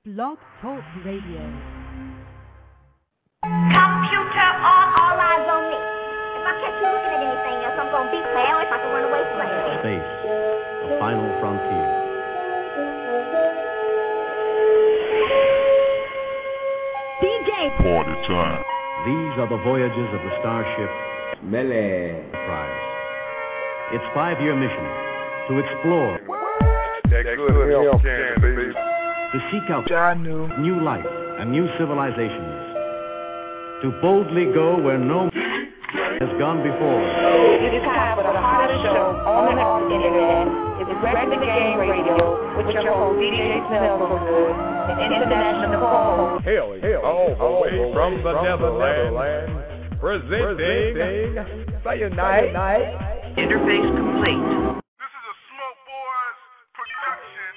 Blog Talk Radio. Computer on, all eyes on me. If I catch you looking at anything else, I'm gonna beat my ass like a runaway slave. Space, the final frontier. DJ! Party time. These are the voyages of the starship Melee Enterprise. Its 5-year mission to explore, That good health can, baby. to seek out I knew. new life and new civilizations, to boldly go where no has gone before. It is time for the hottest show on the internet. It's Regular Game Radio with your host DJ Snellgood, the international co-host. Hell, all the way from the Netherlands. Presenting Cyanide. Interface complete. This is a Smoke Boys production.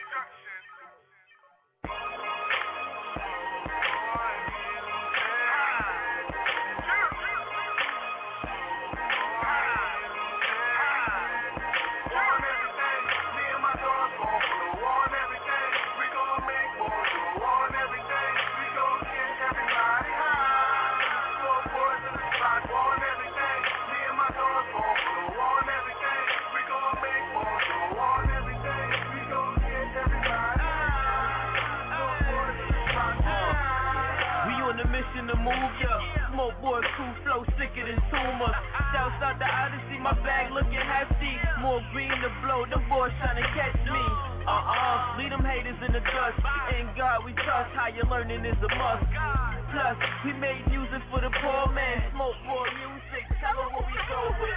To move ya, Smoke Boys crew flow sicker than tumors. Shouts out the Odyssey, my bag looking hefty. More green to blow, the boys trying to catch me. Lead them haters in the dust. In God we trust, higher learning is a must. Plus, we made music for the poor man. Smoke Boy music, tell them what we go with.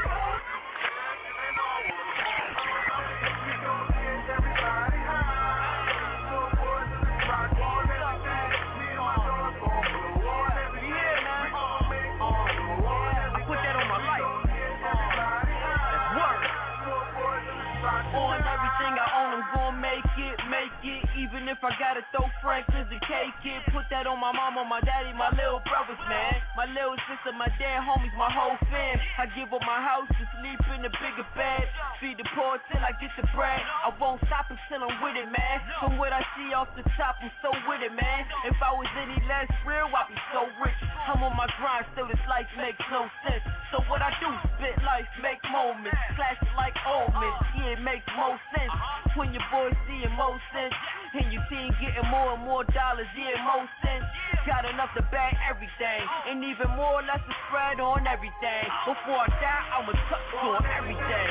Even if I gotta throw Franklin's and cake it, put that on my mama, my daddy, my little brothers, man. My little sister, my dad, homies, my whole fam. I give up my house to sleep in a bigger bed. Feed the poor till I get the bread. I won't stop until I'm with it, man. From what I see off the top, I'm so with it, man. If I was any less real, I'd be so rich. I'm on my grind, still this life makes no sense. So what I do, spit life, make moments. Clash it like omens, yeah, it makes more sense. When your boys see emotions, and your team getting more and more dollars, yeah, more sense. Got enough to back everything, and even more or less to spread on everything. Before I die, I'ma touch on everything.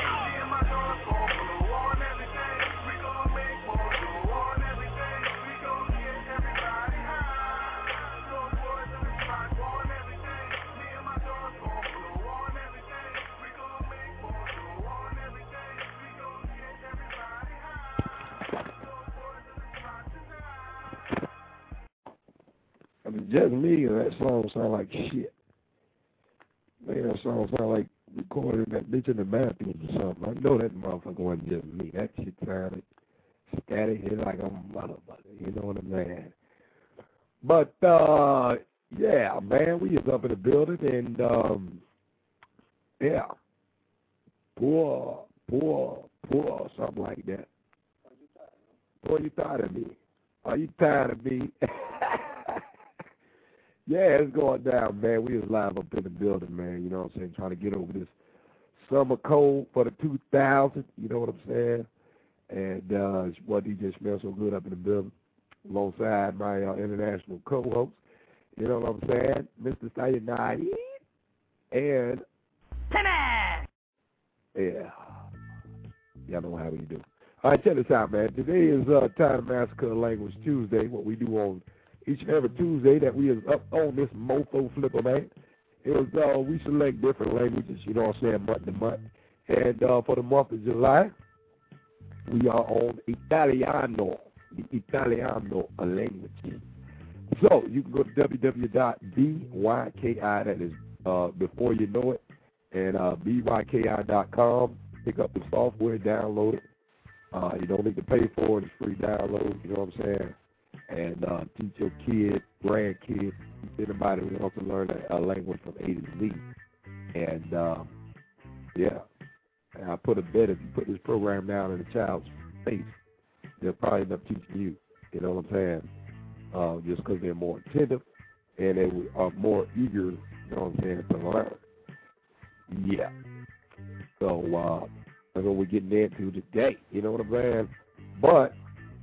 I mean, just me, and that song sound like shit. Man, that song sound like recording that bitch in the bathroom or something. I know that motherfucker wasn't just me. That shit sounded static, hit like a motherfucker. You know what I'm saying? But, yeah, man, we is up in the building, and, yeah, poor, something like that. Boy, you tired of me? Are you tired of me? Yeah, it's going down, man. We is live up in the building, man. You know what I'm saying? Trying to get over this summer cold for the 2000. You know what I'm saying? And it's your boy DJ Smell So Good up in the building, alongside my international co-host. You know what I'm saying? Mr. Cyanide and Timmy. Yeah. Y'all know how we do. All right, check this out, man. Today is Time to Massacre Language Tuesday. What we do on each and every Tuesday that we is up on this mofo flipper, man, is we select different languages, you know what I'm saying, month to month. And for the month of July, we are on Italiano, the Italiano language. So you can go to www.byki, that is before you know it, and byki.com, pick up the software, download it. You don't need to pay for it, it's free download, you know what I'm saying? And teach your kids, grandkids, anybody who wants to learn a language from A to Z. And, yeah, and I put a bet if you put this program down in a child's face, they'll probably end up teaching you. You know what I'm saying? just because they're more attentive and they are more eager, you know what I'm saying, to learn. Yeah. So that's what we're getting into today. You know what I'm saying? But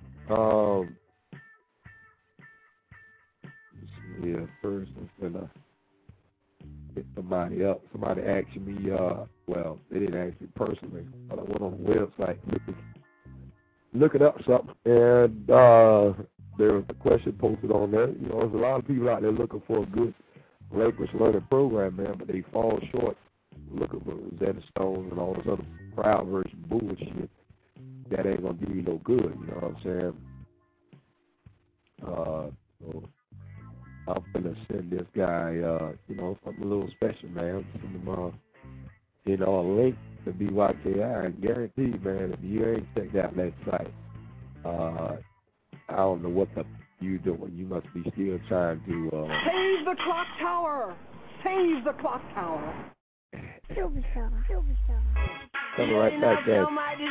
yeah, first I'm gonna hit somebody up. Somebody asked me, well, they didn't ask me personally, but I went on the website looking up something, and there was a question posted on there. You know, there's a lot of people out there looking for a good language learning program, man, but they fall short looking for Rosetta Stones and all this other crowd version bullshit that ain't gonna do you no good. You know what I'm saying? So I'm gonna send this guy, you know, something a little special, man. Send him, you know, a link to BYKI. I guarantee, man, if you ain't checked out that site, I don't know what the you doing. You must be still trying to. Save the clock tower! Save the clock tower! Silver Star. Coming right back there.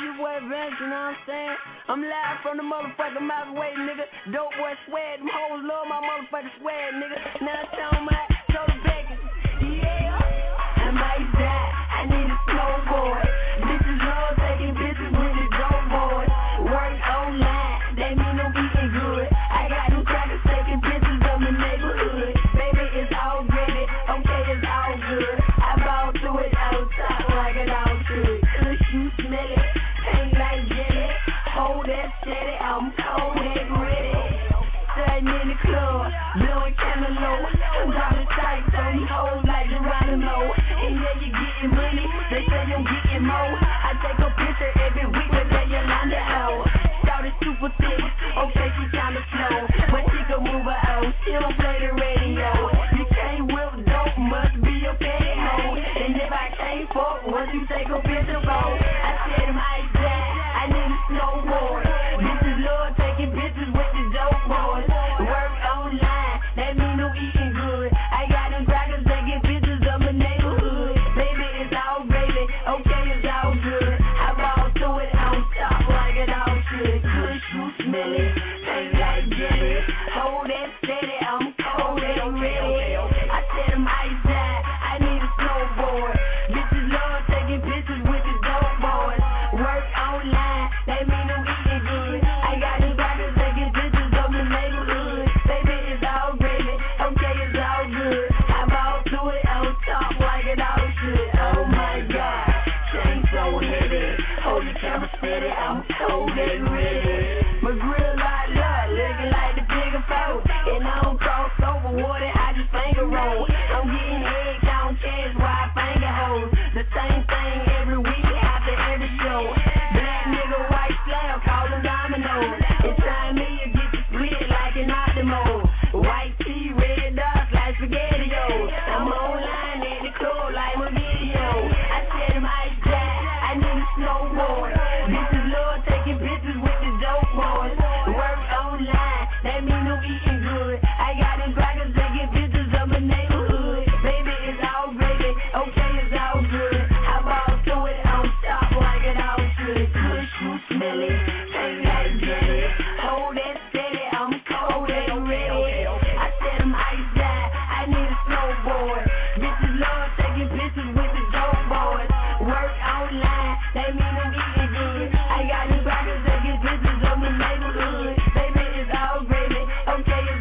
I'm live from the motherfucking microwave, nigga. Dope boy swag, them hoes love my motherfucking swag, nigga. Now tell my soda bacon. Yeah, I might die. I need a snowboard. Bitches love taking pictures with the dope boy. Work online, that mean I'm eating good. I got them crackers taking pictures of the neighborhood. Baby, it's all gritty. Okay, it's all good. I ball through it outside like it all should. Cause you smell it, ain't like jelly. Hold that steady, I'm cold and ready. Sitting in the club, blowing cantaloupe. I'm dropping tights on these hoes like Geronimo. And yeah, you getting money, they say I'm getting more. I take a picture every week with that Yolanda out. Started super thick, okay, she kinda slow. But she can move her out, she don't play the radio. You can't whip dope, must be a petty hoe. And if I can't fuck, once you take a picture, roll. I said him I die, I need a snowboard. Bitches love taking pictures with the dope boys. Work online, that mean I'm eating good. I got them crackers taking pictures of my neighborhood. Baby, it's all gravy, okay, it's all good. I ball through it on top like it all should. Kush, you smell it, taste like jelly. Hold that steady, I'm cold and ready. I said I'm ice die, I need a snowboard. Bitches love taking pictures with the dope boys. Work online, that mean I'm eating good. I got them crackers taking pictures of the neighborhood. Baby, it's all gravy, okay, it's all good. I ball through it on top like it all should. Oh my God, chain so heavy. Hold the camera steady, I'm cold and ready. My grill light up, looking like the bigger folk. And I don't cross over water, I just finger roll. I'm getting head count cash while I finger hoes. The same thing every week after every show. Black nigga, white slab, call them dominoes. It's time me to get the split like an Optimo. White tee, red dots like SpaghettiOs. I'm online at the club like my video. I said I'm ice jack, I need a snowboard. Bitches love taking pictures with the dope boys. Work online, that mean I'm eating good. I got them crackers taking pictures of my neighborhood. Baby, it's all gravy, okay, it's all good. I ball through it on top like it all should. Kush, you smell it, taste like jelly. Hold that steady, I'm cold and ready. I said I'm ice die, I need a snowboard. Bitches love taking pictures with the dope boys. Work online, that mean I'm eating good. I got them crackers taking pictures of my neighborhood. Baby, it's all gravy, okay, it's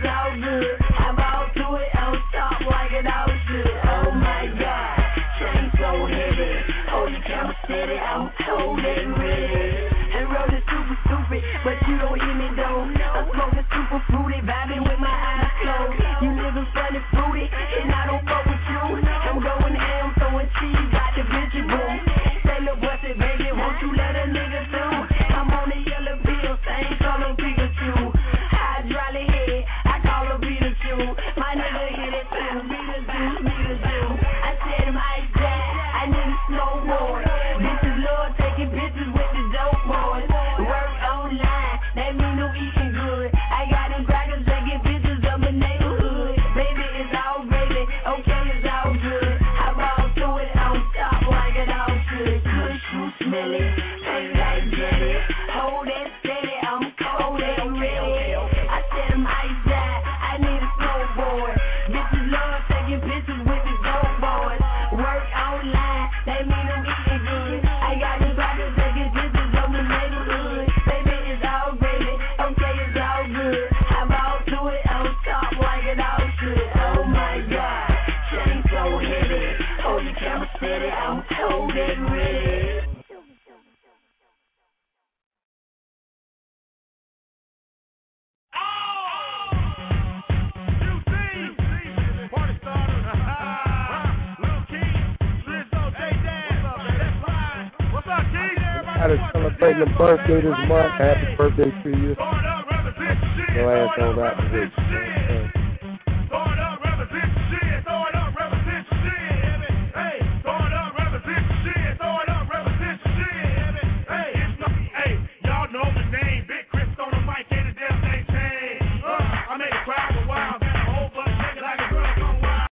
Everybody celebrating a birthday this month. Happy birthday to you. Your ass on out the way.